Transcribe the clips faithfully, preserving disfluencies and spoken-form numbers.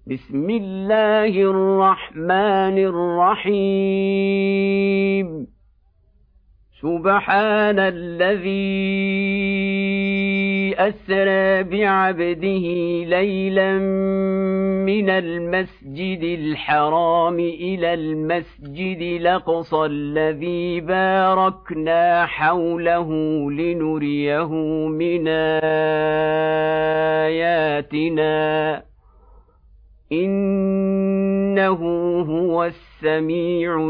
بسم الله الرحمن الرحيم سبحان الذي أسرى بعبده ليلا من المسجد الحرام إلى المسجد الأقصى الذي باركنا حوله لنريه من آياتنا إنه هو السميع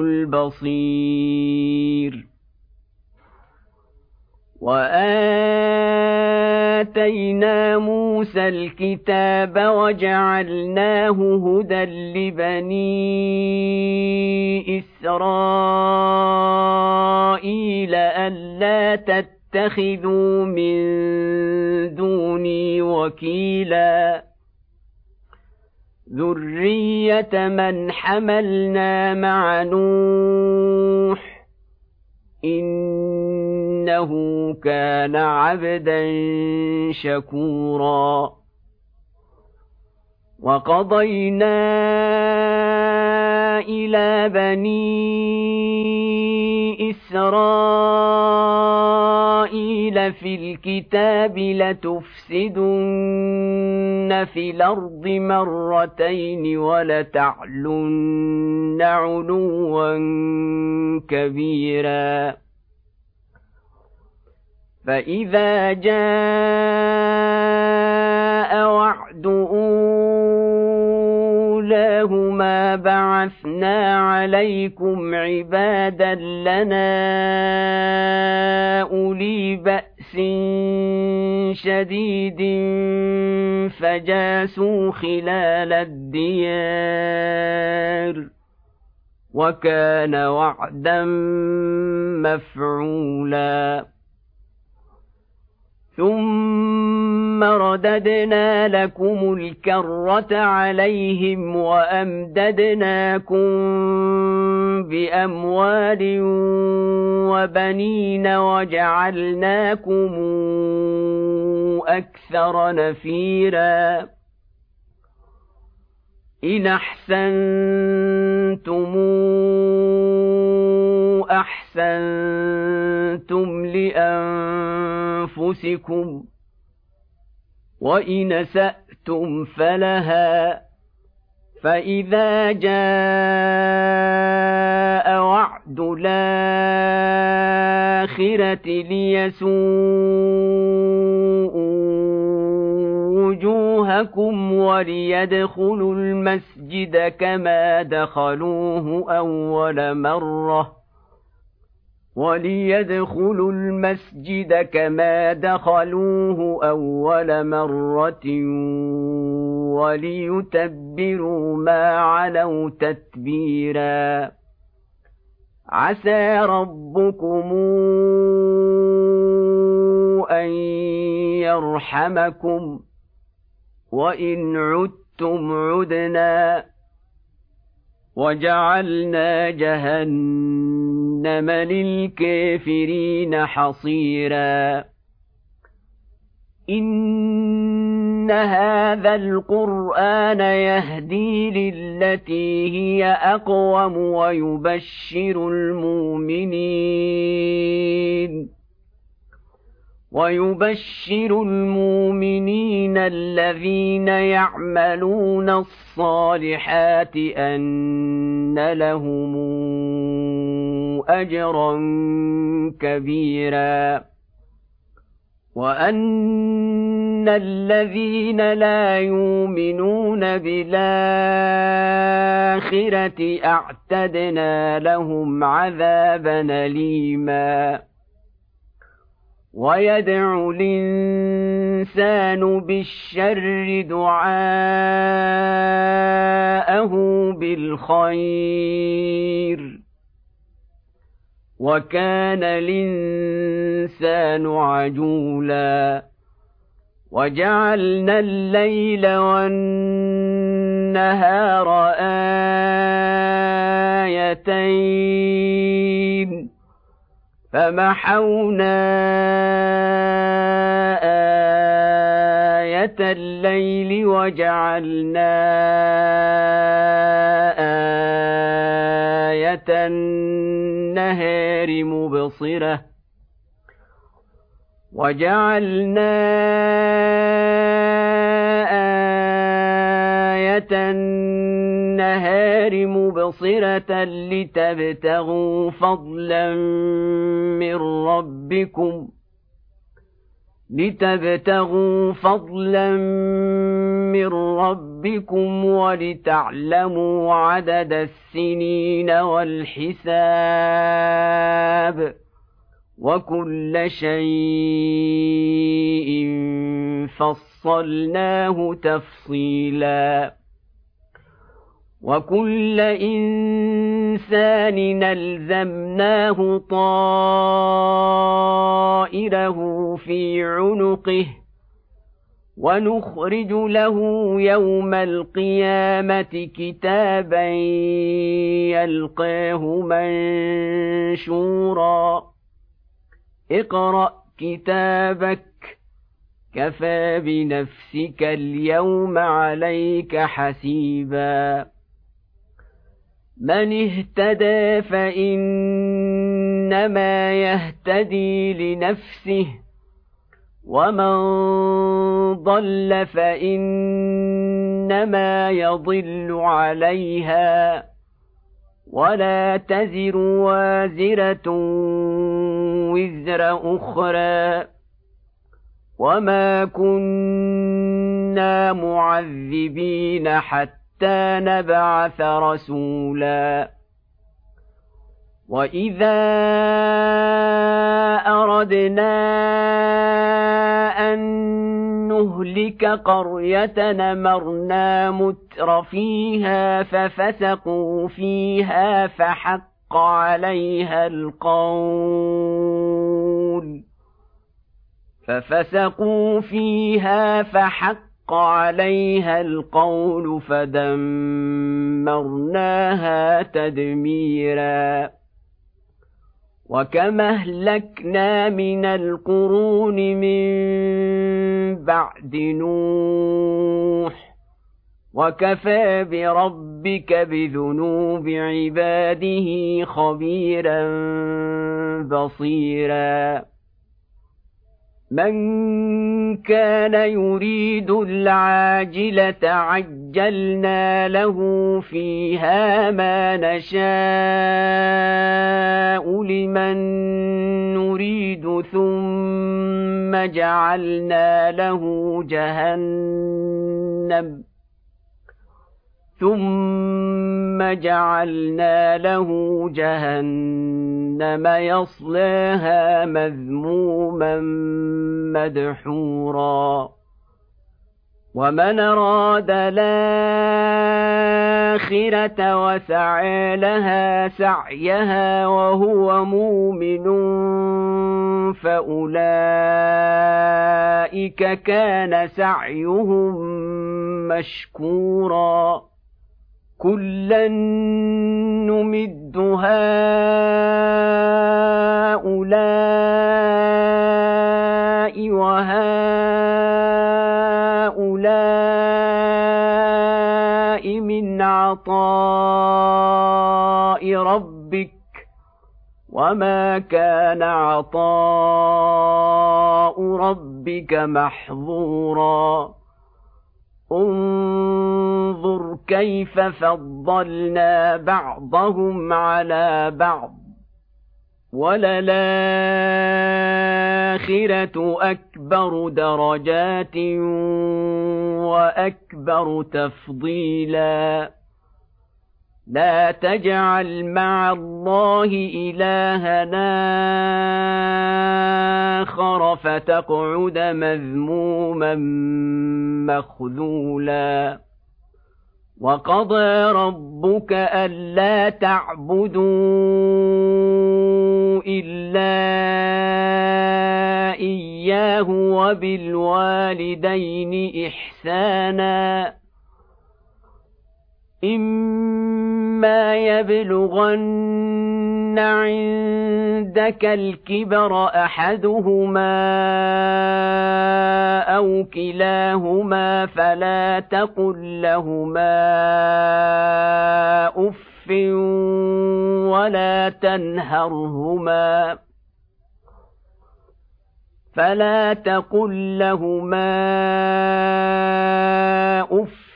البصير وآتينا موسى الكتاب وجعلناه هدى لبني إسرائيل ألا تتخذوا من دوني وكيلا ذرية من حملنا مع نوح إنه كان عبدا شكورا وقضينا إلى بني إسرائيل في الكتاب لتفسدن في الأرض مرتين ولتعلن علوا كبيرا فإذا جاء وعد أولاهما بعثنا عليكم عبادا لنا أولي بأس شديد فجاسوا خلال الديار وكان وعدا مفعولا ثم رددنا لكم الكرة عليهم وأمددناكم بأموال وبنين وجعلناكم أكثر نفيرا إن أحسنتم أحسنتم لأنفسكم وإن أسأتم فلها فإذا جاء وعد الآخرة ليسوءوا وجوهكم وليدخلوا المسجد كما دخلوه أول مرة وليدخلوا المسجد كما دخلوه أول مرة وليتبروا ما علوا تتبيرا عسى ربكم أن يرحمكم وإن عدتم عدنا وجعلنا جهنم للكافرين حصيرا إن هذا القرآن يهدي للتي هي أقوم ويبشر المؤمنين ويبشر المؤمنين الذين يعملون الصالحات أن لهم أجرا كبيرا وأن الذين لا يؤمنون بالآخرة أعتدنا لهم عذابا أليما ويدعو الإنسان بالشر دعاءه بالخير وكان الإنسان عجولا وجعلنا الليل والنهار آيتين فمحونا آية الليل وجعلنا آية النهار مبصرة وجعلنا آية النهار مبصرة لتبتغوا فضلا من ربكم لتبتغوا فضلا من ربكم ولتعلموا عدد السنين والحساب وكل شيء فصلناه تفصيلا وكل إنسان ألزمناه طائره في عنقه ونخرج له يوم القيامة كتابا يلقاه منشورا اقرأ كتابك كفى بنفسك اليوم عليك حسيبا من اهتدى فإنما يهتدي لنفسه ومن ضل فإنما يضل عليها ولا تزر وازرة وزر أخرى وما كنا معذبين حتى نبعث رسولا وإذا أردنا أن نهلك قرية أمرنا متر فيها ففسقوا فيها فحق عليها القول ففسقوا فيها فحق عليها القول فدمرناها تدميرا وكم أهلكنا من القرون من بعد نوح وكفى بربك بذنوب عباده خبيرا بصيرا من كان يريد العاجلة عجلنا له فيها ما نشاء لمن نريد ثم جعلنا له جهنم ثم جعلنا له جهنم يصلاها مذموما مدحورا ومن أراد الآخرة وسعى لها سعيها وهو مؤمن فأولئك كان سعيهم مشكورا كلا نمد هؤلاء وهؤلاء من عطاء ربك وما كان عطاء ربك محظورا انظر كيف فضلنا بعضهم على بعض وللآخرة أكبر درجات وأكبر تفضيلا لا تجعل مع الله إلهنا آخر فتقعد مذموما مخذولا وقضى ربك ألا تعبدوا إلا إياه وبالوالدين إحسانا إما إما يبلغن عندك الكبر أحدهما أو كلاهما فلا تقل لهما أف ولا تنهرهما فلا تقل لهما أف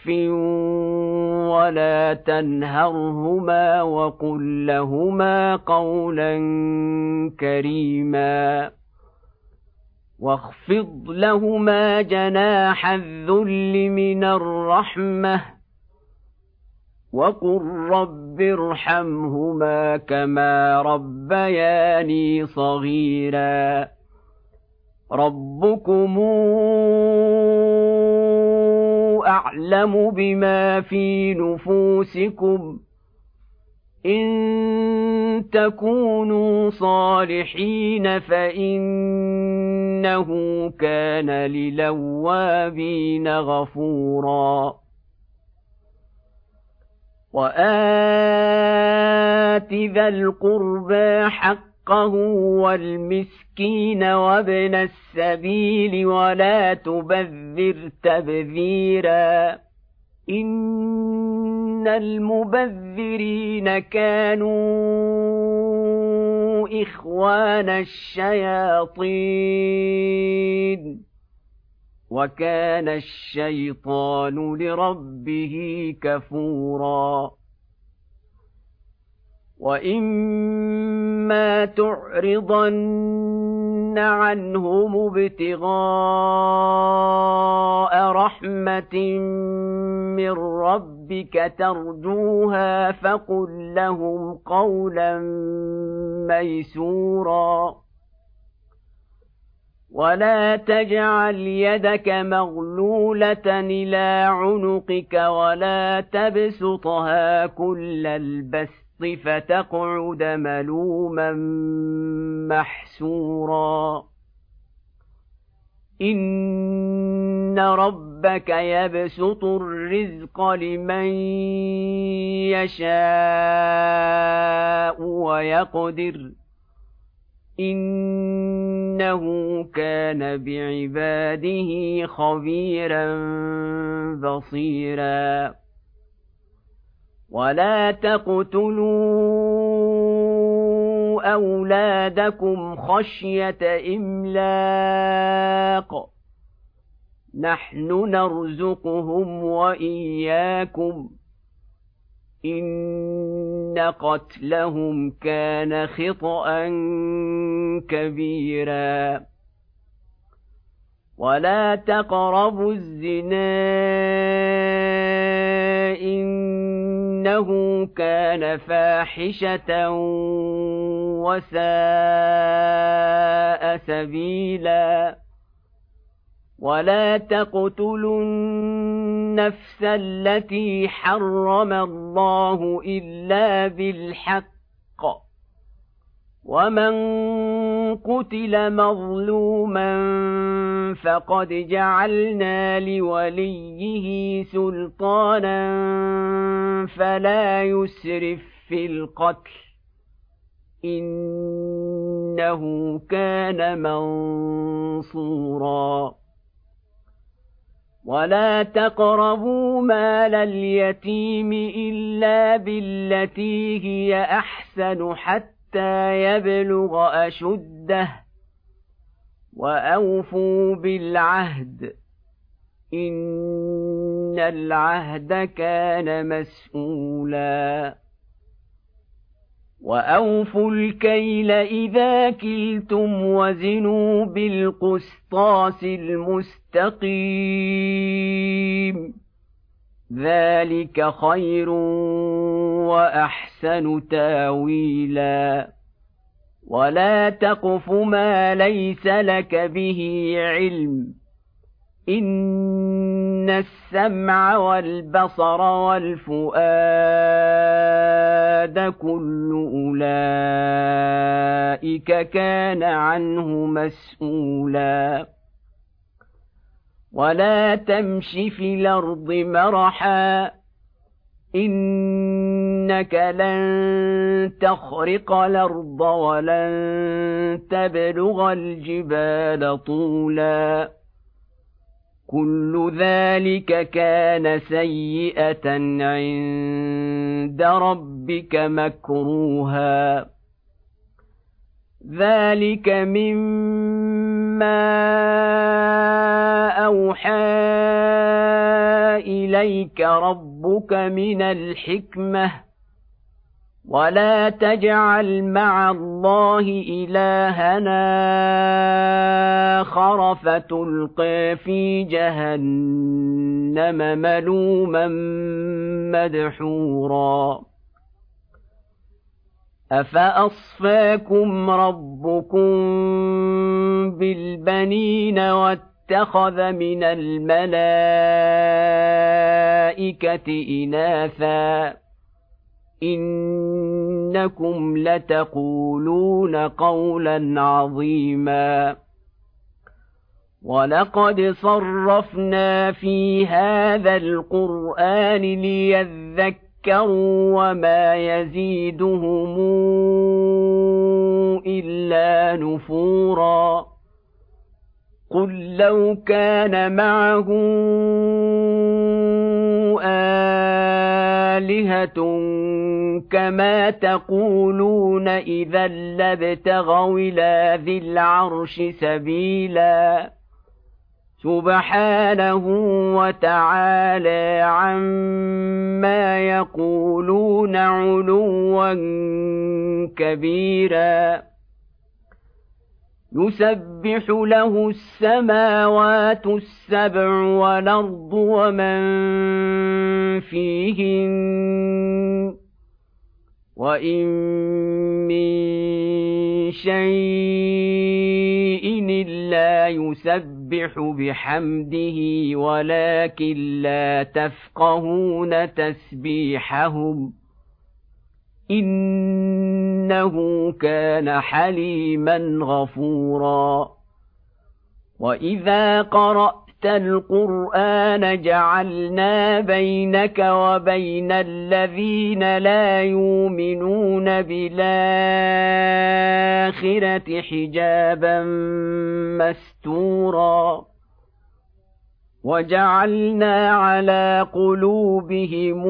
ولا تنهرهما وقل لهما قولا كريما واخفض لهما جناح الذل من الرحمة وقل رب ارحمهما كما ربياني صغيرا ربكم أعلم بما في نفوسكم إن تكونوا صالحين فإنه كان للأوابين غفورا وآت ذا القربى حقه والمسكين وابن السبيل ولا تبذر تبذيرا إن المبذرين كانوا إخوان الشياطين وكان الشيطان لربه كفورا وإما تعرضن عنهم ابتغاء رحمة من ربك ترجوها فقل لهم قولا ميسورا ولا تجعل يدك مغلولة إلى عنقك ولا تبسطها كل البسط فتقعد ملوما محسورا إن ربك يبسط الرزق لمن يشاء ويقدر إنه كان بعباده خبيرا بصيرا ولا تقتلوا أولادكم خشية إملاق نحن نرزقهم وإياكم إن قتلهم كان خطأ كبيرا ولا تقربوا الزنا إنه كان فاحشة وساء سبيلا ولا تقتلوا النفس التي حرم الله إلا بالحق ومن قتل مظلوما فقد جعلنا لوليه سلطانا فلا يسرف في القتل إنه كان منصورا ولا تقربوا مال اليتيم إلا بالتي هي أحسن حتى يبلغ أشده وأوفوا بالعهد إن العهد كان مسؤولا وأوفوا الكيل إذا كلتم وزنوا بالقسطاس المستقيم ذلك خير وأحسن تاويلا ولا تقف ما ليس لك به علم إن السمع والبصر والفؤاد كل أولئك كان عنه مسؤولا ولا تمش في الأرض مرحا إن إنك لن تخرق الأرض ولن تبلغ الجبال طولا كل ذلك كان سيئة عند ربك مكروها ذلك مما أوحى إليك ربك من الحكمة ولا تجعل مع الله إلهنا آخر فتلقى في جهنم ملوما مدحورا أفأصفاكم ربكم بالبنين واتخذ من الملائكة إناثا إنكم لتقولون قولا عظيما ولقد صرفنا في هذا القرآن ليذكروا وما يزيدهم إلا نفورا قل لو كان معه آلهة كما تقولون إذا لابتغوا إلى ذي العرش سبيلا سبحانه وتعالى عما يقولون علوا كبيرا يسبح له السماوات السبع والأرض ومن فيهن وإن من شيء إلا يسبح بحمده ولكن لا تفقهون تسبيحهم إنه كان حليما غفورا وإذا قرأت القرآن جعلنا بينك وبين الذين لا يؤمنون بالآخرة حجابا مستورا وجعلنا على قلوبهم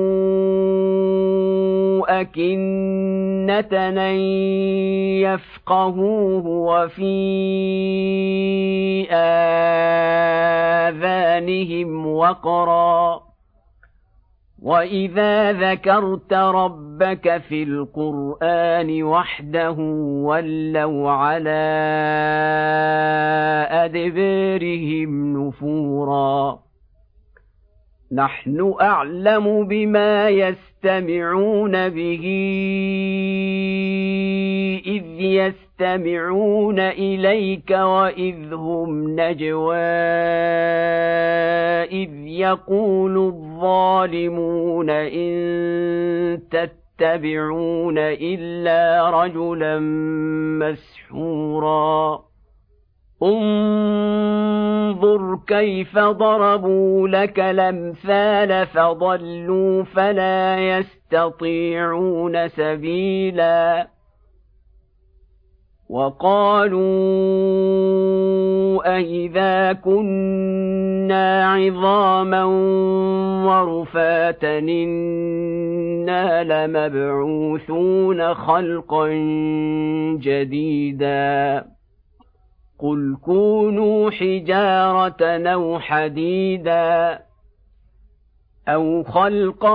أكنة أن يفقهوه وفي آذانهم وقرا وإذا ذكرت ربك في القرآن وحده ولوا على أدبارهم نفورا نحن أعلم بما يستمعون به إذ يستمعون إليك وإذ هم نجوى إذ يقول الظالمون إن تتبعون إلا رجلا مسحورا انظر كيف ضربوا لك الأمثال فضلوا فلا يستطيعون سبيلا وقالوا أإذا كنا عظاما ورفاتا إنا لمبعوثون خلقا جديدا قل كونوا حجارة أو حديدا أو خلقا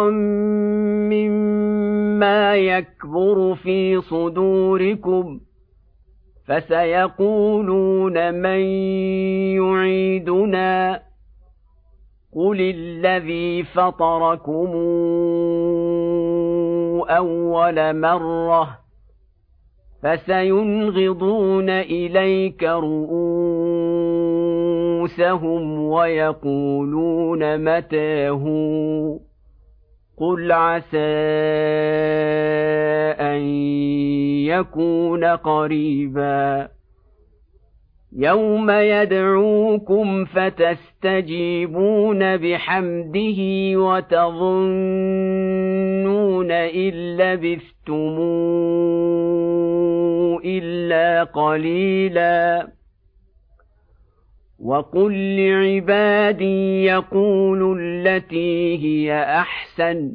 مما يكبر في صدوركم فسيقولون من يعيدنا قل الذي فطركم أول مرة فسينغضون إليك رؤوسهم ويقولون متى هو قل عسى أن يكون قريبا يوم يدعوكم فتستجيبون بحمده وتظنون إن لبثتم إلا قليلا وقل لعبادي يقولوا التي هي أحسن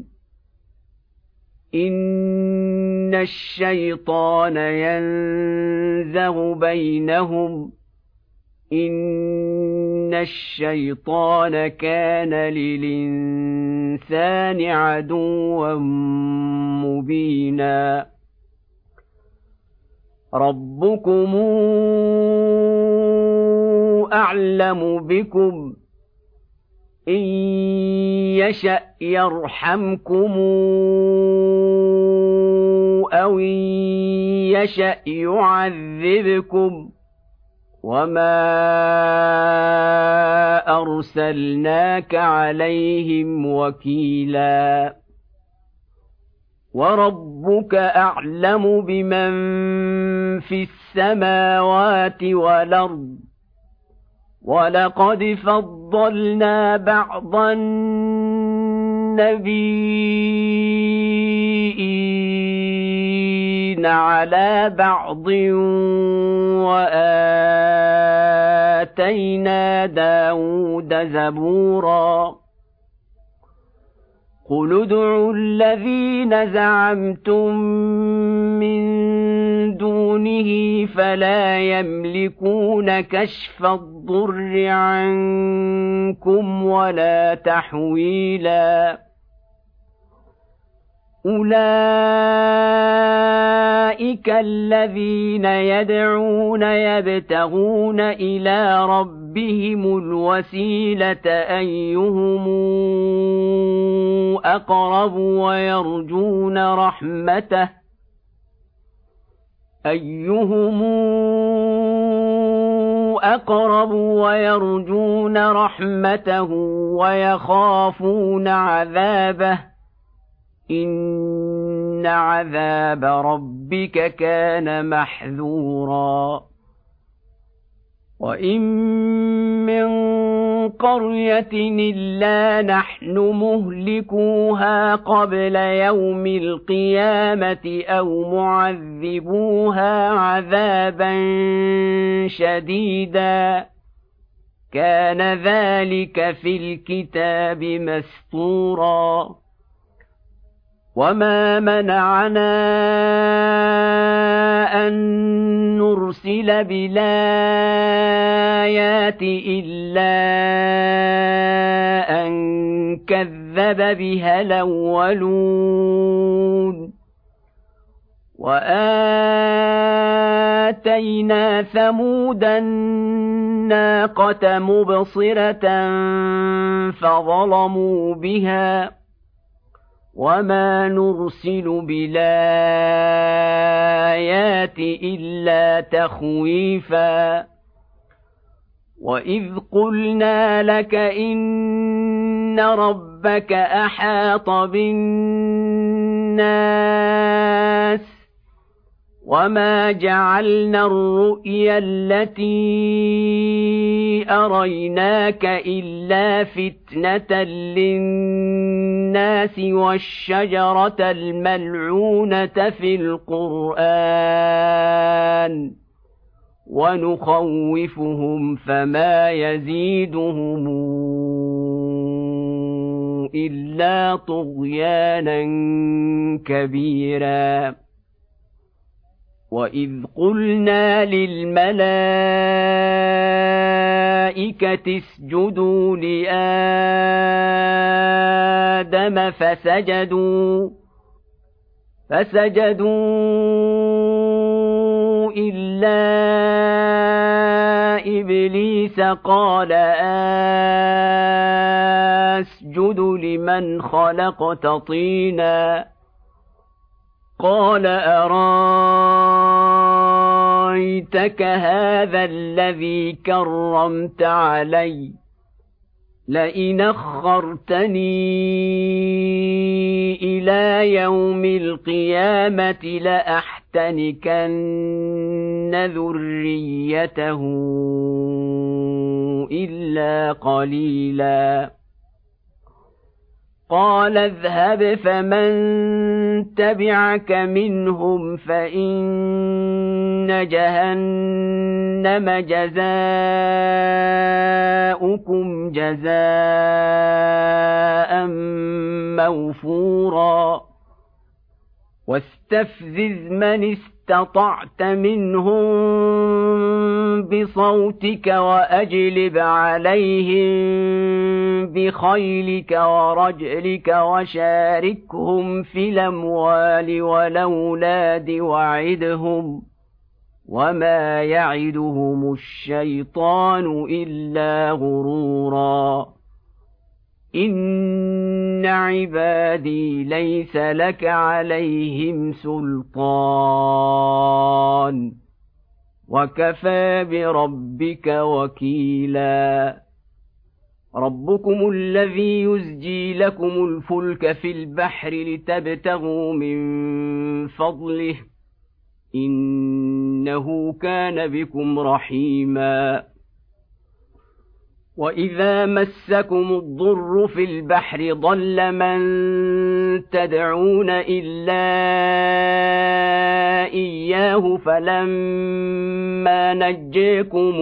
إن الشيطان ينزغ بينهم إن الشيطان كان للإنسان عدوا مبينا ربكم أعلم بكم إن يشأ يرحمكم أو إن يشأ يعذبكم وما أرسلناك عليهم وكيلا وربك أعلم بمن في السماوات والأرض ولقد فضلنا بعض النبيين على بعض وآتينا داود زبورا قل ادعوا الذين زعمتم من دونه فلا يملكون كشف الضر عنكم ولا تحويلا أولئك الذين يدعون يبتغون إلى ربهم الوسيلة أيهم أقرب ويرجون رحمته أيهم أقرب ويرجون رحمته ويخافون عذابه إن عذاب ربك كان محذورا وإن من قرية إلا نحن مهلكوها قبل يوم القيامة أو معذبوها عذابا شديدا كان ذلك في الكتاب مسطورا وما منعنا أن نرسل بالآيات إلا أن كذب بها الأولون وآتينا ثمود الناقة مبصرة فظلموا بها وما نرسل بالآيات إلا تخويفا وإذ قلنا لك إن ربك أحاط بالناس وما جعلنا الرؤيا التي أريناك إلا فتنة للناس والشجرة الملعونة في القرآن ونخوفهم فما يزيدهم إلا طغيانا كبيرا وإذ قلنا للملائكة اسجدوا لآدم فسجدوا فسجدوا إلا إبليس قال أسجد لمن خلقت طينا قال أرايتك هذا الذي كرمت علي لئن أخرتني إلى يوم القيامة لأحتنكن ذريته إلا قليلا قال اذهب فمن تبعك منهم فإن جهنم جزاؤكم جزاء موفورا واستفزز من استطعت منهم بصوتك وأجلب عليهم بخيلك ورجلك وشاركهم في الأموال والأولاد وعدهم وما يعدهم الشيطان إلا غرورا إن عبادي ليس لك عليهم سلطان وكفى بربك وكيلا ربكم الذي يزجي لكم الفلك في البحر لتبتغوا من فضله إنه كان بكم رحيما وإذا مسكم الضر في البحر ضل من تدعون إلا إياه فلما نجيكم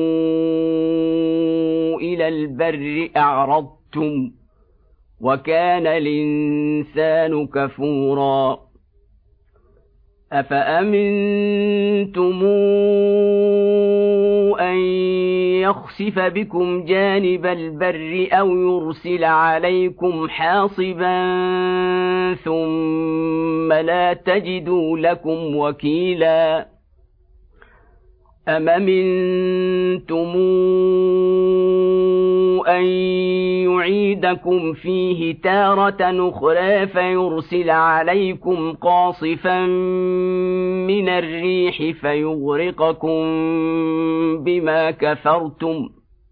إلى البر أعرضتم وكان الإنسان كفورا أفأمنتم أن يخسف بكم جانب البر أو يرسل عليكم حاصبا ثم لا تجدوا لكم وكيلا أم أمنتم أن يعيدكم فيه تارة أخرى فيرسل عليكم قاصفا من الريح فيغرقكم بما كفرتم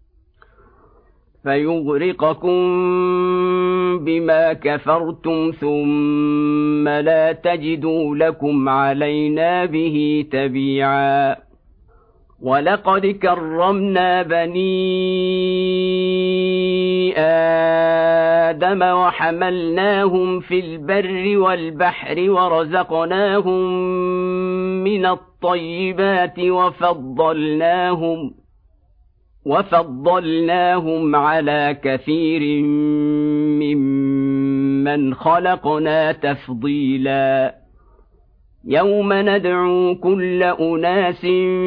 فيغرقكم بما كفرتم ثم لا تجدوا لكم علينا به تبيعا ولقد كرمنا بني آدم وحملناهم في البر والبحر ورزقناهم من الطيبات وفضلناهم وفضلناهم على كثير ممن خلقنا تفضيلا يوم ندعو كل أناس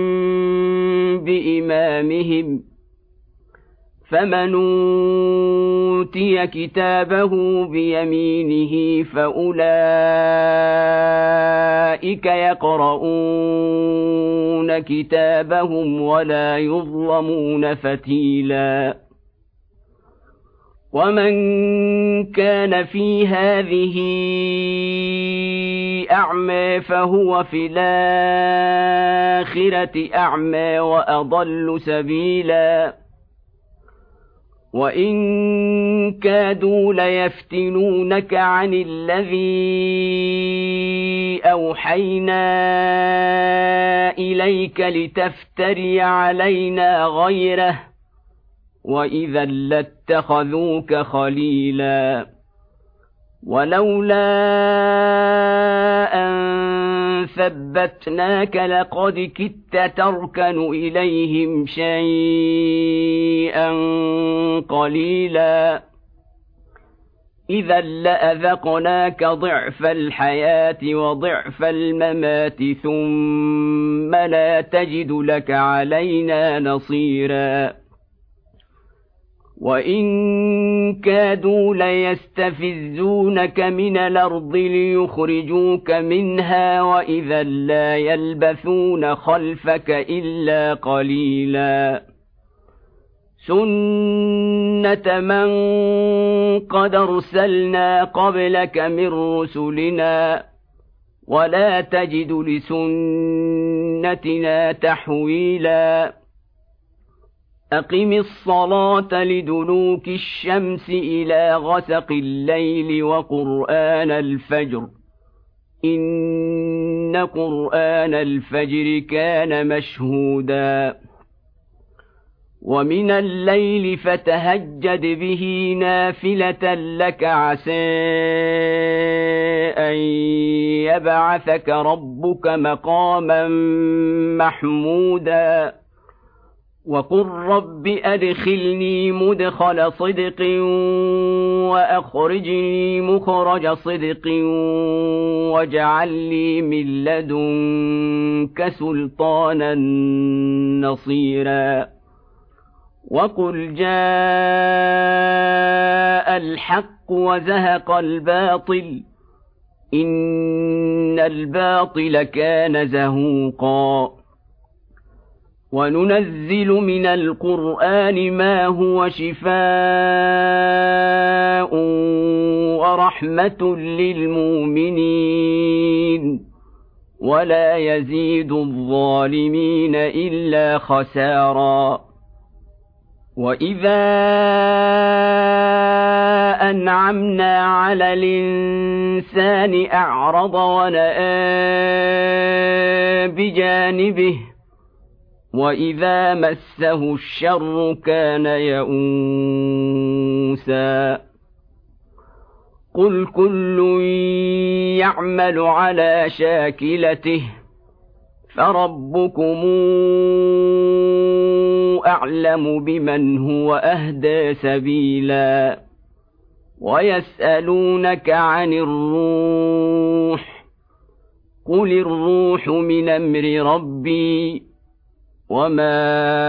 بإمامهم فمن أوتي كتابه بيمينه فأولئك يقرؤون كتابهم ولا يظلمون فتيلا ومن كان في هذه أعمى فهو في الآخرة أعمى وأضل سبيلا وإن كادوا ليفتنونك عن الذي أوحينا إليك لتفتري علينا غيره وإذا لاتخذوك خليلا ولولا أن ثبتناك لقد كدت تركن إليهم شيئا قليلا إذا لأذقناك ضعف الحياة وضعف الممات ثم لا تجد لك علينا نصيرا وإن كادوا ليستفزونك من الأرض ليخرجوك منها وإذا لا يلبثون خلفك إلا قليلا سنة من قد أرسلنا قبلك من رسلنا ولا تجد لسنتنا تحويلا أقم الصلاة لدلوك الشمس إلى غسق الليل وقرآن الفجر إن قرآن الفجر كان مشهودا ومن الليل فتهجد به نافلة لك عسى أن يبعثك ربك مقاما محمودا وقل رب أدخلني مدخل صدق وأخرجني مخرج صدق واجعل لي من لدنك سلطانا نصيرا وقل جاء الحق وزهق الباطل إن الباطل كان زهوقا وننزل من القرآن ما هو شفاء ورحمة للمؤمنين ولا يزيد الظالمين إلا خسارا وإذا أنعمنا على الإنسان أعرض ونأى بجانبه وإذا مسه الشر كان يئوسا قل كل يعمل على شاكلته فربكم أعلم بمن هو أهدى سبيلا ويسألونك عن الروح قل الروح من أمر ربي وما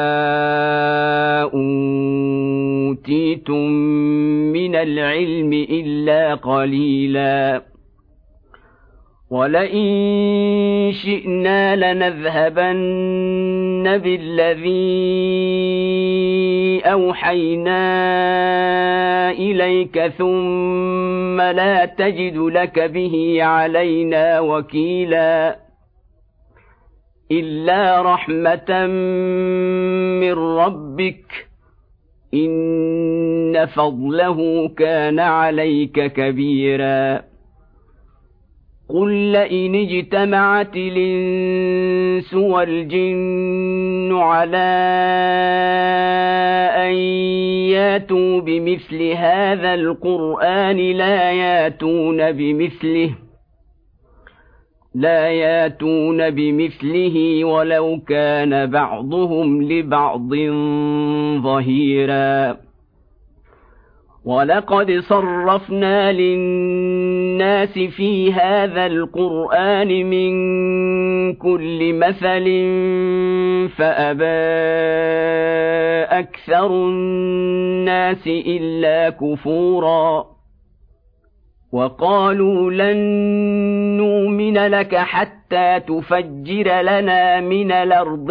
أوتيتم من العلم إلا قليلا ولئن شئنا لنذهبن بالذي أوحينا إليك ثم لا تجد لك به علينا وكيلا إلا رحمة من ربك إن فضله كان عليك كبيرا قل لئن اجتمعت الإنس والجن على أن ياتوا بمثل هذا القرآن لا ياتون بمثله لا ياتون بمثله ولو كان بعضهم لبعض ظهيرا ولقد صرفنا للناس في هذا القرآن من كل مثل فأبى أكثر الناس إلا كفورا وقالوا لن نؤمن لك حتى تفجر لنا من الأرض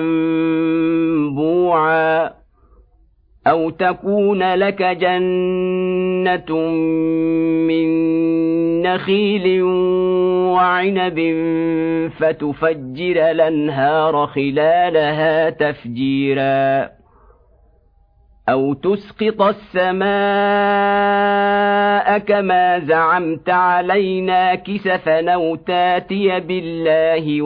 ينبوعا أو تكون لك جنة من نخيل وعنب فتفجر الأنهار خلالها تفجيرا أو تسقط السماء كما زعمت علينا كسفا أو تاتي بالله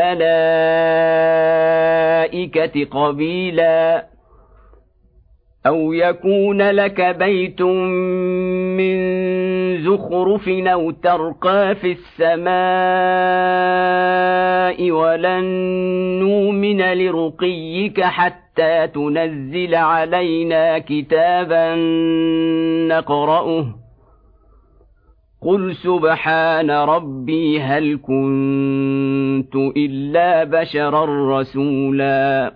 والملائكة قبيلا أو يكون لك بيت من زخرف أو ترقى في السماء ولن نؤمن لرقيك حتى تنزل علينا كتابا نقرأه قل سبحان ربي هل كنت إلا بشرا رسولا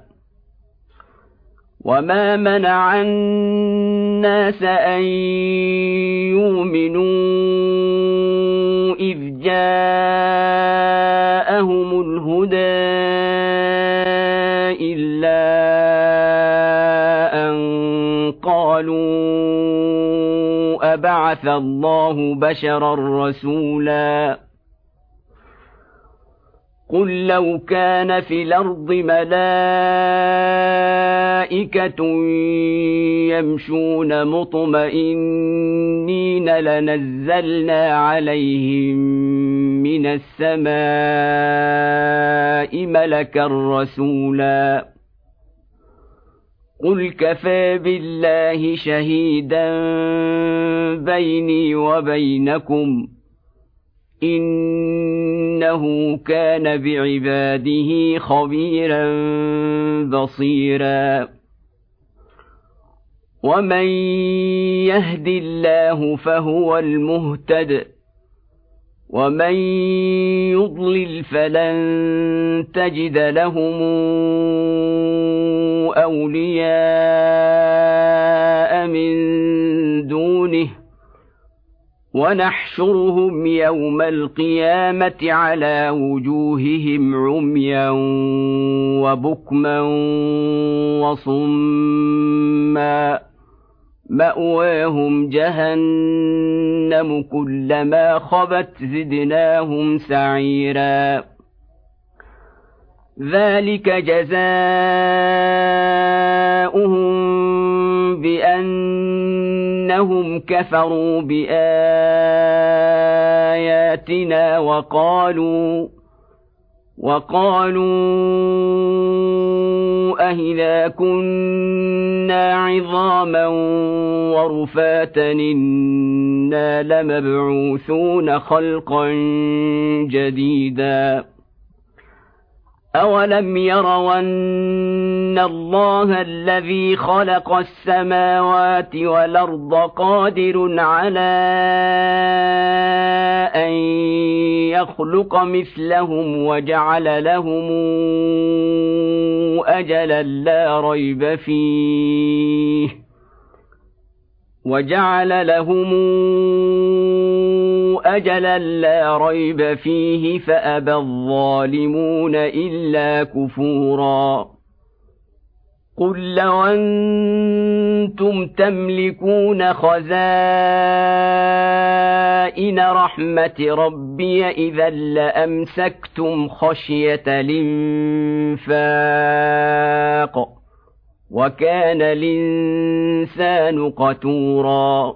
وما منع الناس أن يؤمنوا إذ جاءهم الهدى إلا أن قالوا أبعث الله بشرا رسولا قل لو كان في الأرض ملائكة يمشون مطمئنين لنزلنا عليهم من السماء ملكا رسولا قل كفى بالله شهيدا بيني وبينكم إنه كان بعباده خبيرا بصيرا ومن يهد الله فهو المهتد ومن يضلل فلن تجد لهم أولياء من دونه ونحشرهم يوم القيامة على وجوههم عميا وبكما وصما مأواهم جهنم كلما خبت زدناهم سعيرا ذلك جزاؤهم بأنهم كفروا بآياتنا وقالوا وقالوا أإذا كنا عظاما ورفاتا إنا لمبعوثون خلقا جديدا أولم يروا أن الله الذي خلق السماوات والأرض قادر على أن يخلق مثلهم وجعل لهم أجلا لا ريب فيه وجعل لهم أجلا لا ريب فيه فأبى الظالمون إلا كفورا قل لو أنتم تملكون خزائن رحمة ربي إذا لأمسكتم خشية الإنفاق وكان الإنسان قتورا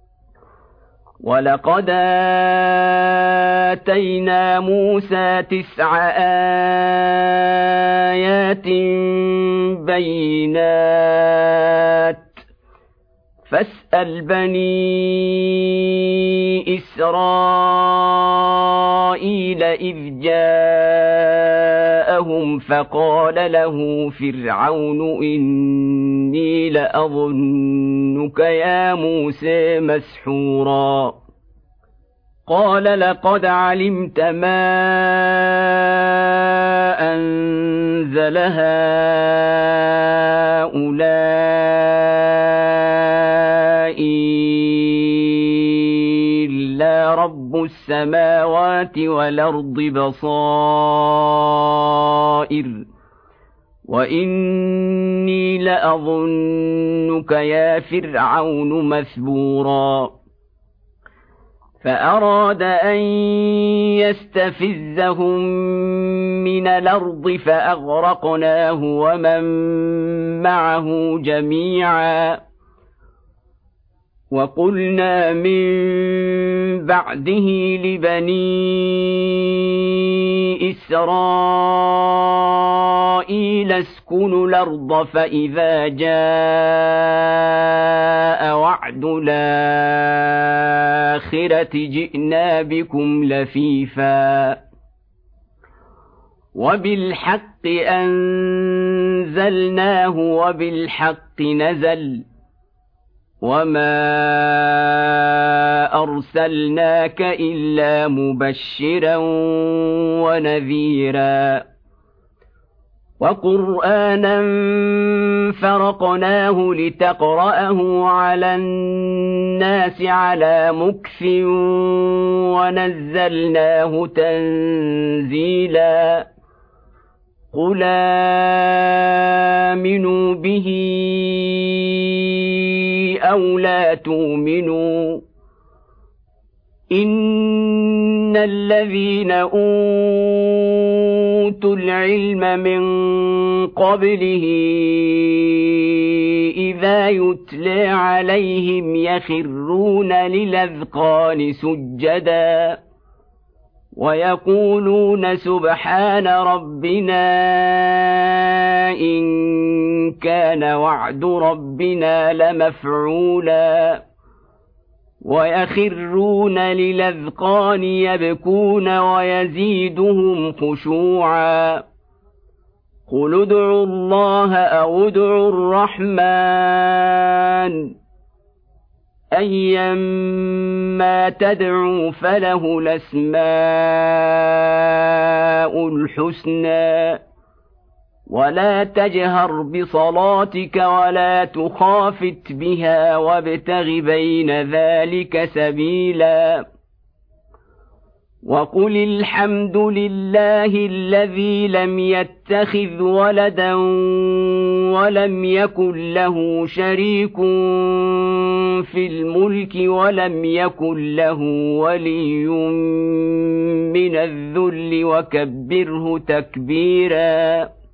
ولقد آتينا موسى تسع آيات بينات فاسأل بني إسرائيل إذ جاءهم فقال له فرعون إني لأظنك يا موسى مسحورا قال لقد علمت ما أنزل هؤلاء إلا رب السماوات والأرض بصائر وإني لأظنك يا فرعون مثبورا فأراد أن يستفزهم من الأرض فأغرقناه ومن معه جميعا وقلنا من بعده لبني إسرائيل اسكنوا الأرض فإذا جاء وعد الآخرة جئنا بكم لفيفا وبالحق أنزلناه وبالحق نزل وما أرسلناك إلا مبشرا ونذيرا وقرآنا فرقناه لتقرأه على الناس على مكث ونزلناه تنزيلا قل آمنوا به أو لا تؤمنوا إن الذين أوتوا العلم من قبله إذا يتلى عليهم يخرون للأذقان سجدا ويقولون سبحان ربنا إن كان وعد ربنا لمفعولا ويخرون للأذقان يبكون ويزيدهم خشوعا قل ادعوا الله أو ادعوا الرحمن أيما تدعوا فله الأسماء الحسنى ولا تجهر بصلاتك ولا تخافت بها وابتغ بين ذلك سبيلا وقل الحمد لله الذي لم يتخذ ولدا ولم يكن له شريك في الملك ولم يكن له ولي من الذل وكبره تكبيرا.